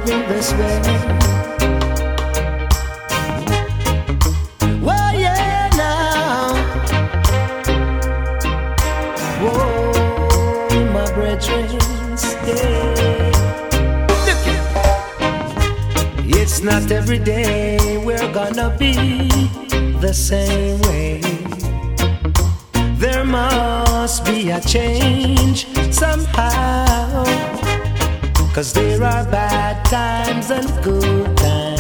living this way. Well, yeah, now. Whoa, my brethren, yeah. It's not every day we're gonna be the same way. There must be a change somehow, 'cause there are bad times and good times.